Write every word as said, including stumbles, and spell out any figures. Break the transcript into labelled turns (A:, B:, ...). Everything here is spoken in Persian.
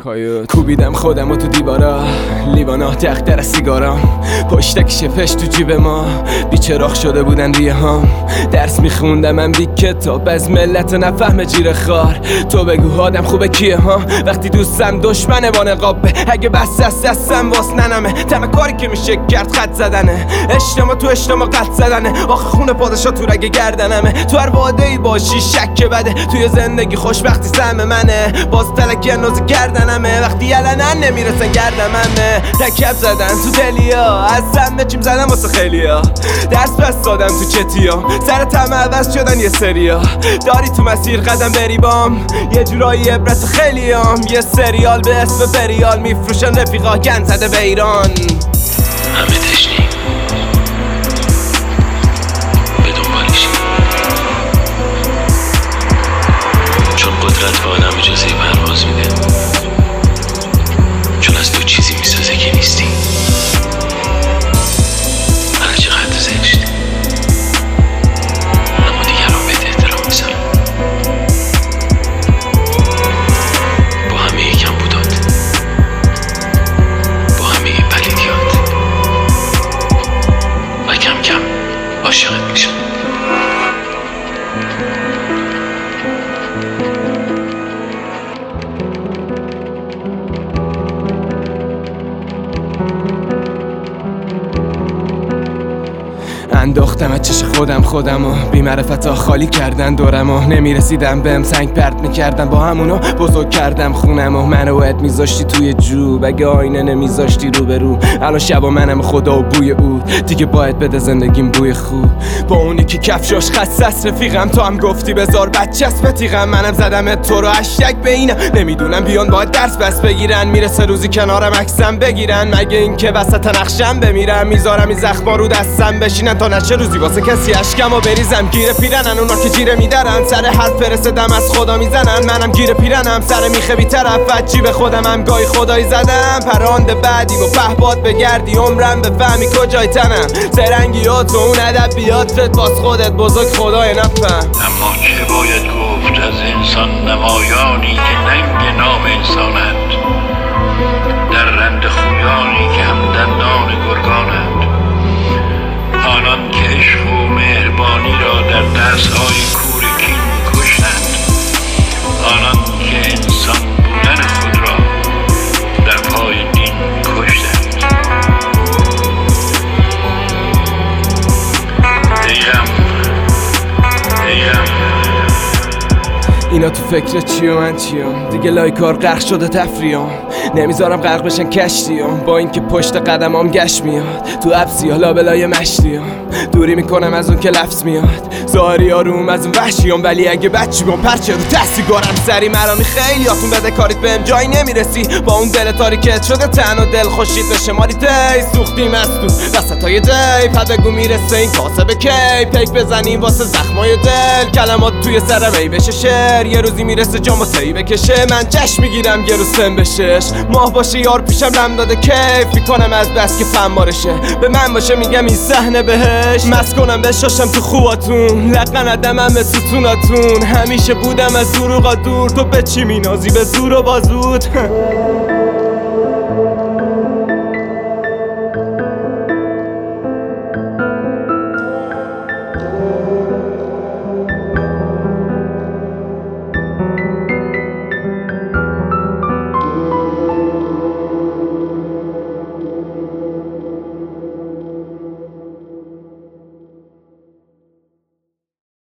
A: کایوت کوبیدم خودم و تو دیوارا، لیوانا دختر سیگارام، پشتک شپش تو جیب ما، بیچراغ شده بودن ریه هام. درس میخوندم من بی کتاب از ملت نفهم جیر خار. تو بگو آدم خوبه کیه ها وقتی دوستم دشمنه با نقابه. اگه بس دست دستم واس ننمه تمه کاری که میشه کرد خط زدنه. اشتما تو اشتما قط زدنه. آخه خونه پادشاه تو رگ گردنمه. تو هر واده ای باشی شک بده. توی زندگی خوشبختی سهم منه. باز تلکی نوز گردنمه. وقتی یلنن نمیرسن گردممه. تکب زدن تو دلیا از زن چیم زدن واسه خیلیا. درس بس دادم تو چتیا سر تمه عوض شدن یه سریا. داری تو مسیر قدم بری بام یه جورایی عبرت خیلیام. یه سریال به اسم بریال میفروشن رفیقا گن زده به ایران.
B: همه تشنیم به دنبالشیم چون قدرت به آدم اجازه پرواز میده. چون از تو چیزی میسازه که نیستی. هر چقدر زشت اما دیگران بهت احترام میذارن. با همه کم بودات با همه پلیدیات و کم کم عاشقت میشن.
A: انداختم از چش خودم خودم و بی معرفتا خالی کردن دورم و نمیرسیدم بهم سنگ پرت میکردن. با همونو بزرگ کردم خونم و منو باید میذاشتی توی جوب. اگه آینه نمیذاشتی رو به رو الان شبا منم خدا و بوی او دیگه باید بده زندگیم بوی خوب. با اونی که کفشاش خصص رفیقم تو هم گفتی بذار بچه است بتیغم. منم زدم تو رو هشتگ به اینم نمیدونم بیان باید درس بس بگیرن. میرسه روزی کنارم عکسم بگیرن. مگه این که وسط نقشم بمیرم میذارم این زخما رو دستم بشینن تا نشه روزی واسه کسی اشکم و بریزم. گیره پیرنن اونا که جیره میدرن. سر حرف فرستدم از خدا میزنن. منم گیره پیرنم سر میخه بی طرف. وجی به خودم هم گاهی خدایی زدم. پرانده بعدی و پهباد بگردی عمرم بفهمی کجای تنم. زرنگیات و اون ادبیاتت باز خودت بزرگ خدای نفهم.
C: اما چه باید گفت از انسان نمایانی که ننگ نام انسانند. در رند خویانی که هم دندان گرگانند. آنان که عشق و مهربانی را در دستهای کور کین می‌کشتند. آنان که انسان بودن خود را در پای دین می‌کشتند. دیگم دیگم
A: اینا تو فکر چی و من چیم دیگه لایکار غرق شده تفریام. نمیذارم غرق بشن کشتیام با اینکه پشت قدمام گشت میاد. تو ابسی ها لابلای مشتیام دوری میکنم از اون که لفظ میاد. ظاهری آروم از اون وحشیام ولی اگه بچی بام پرچه رو دستی گارم سری مرامی خیلی آتون بده کاریت بهم جایی نمیرسی. با اون دل تاریکت شده تن و دل خوشید بشه ماری دی سوختیم از تو وسط های دی. پد بگو میرسه این کاسه به کی پیک بزنیم واسه زخمای دل. کلمات توی سرم ای بشه شعر یه روزی میرسه جامو تی بکشه. من جشن میگیرم یه روز سن بشش ماه باشه یار پیشم رم داده کیف میکنم از بس که فنبارشه. به من باشه میگم این صحنه بهش مست کنم بشاشم تو خوباتون. لقن ادمم ستوناتون همیشه بودم از دروغا دور. تو به چی مینازی به زور و بازود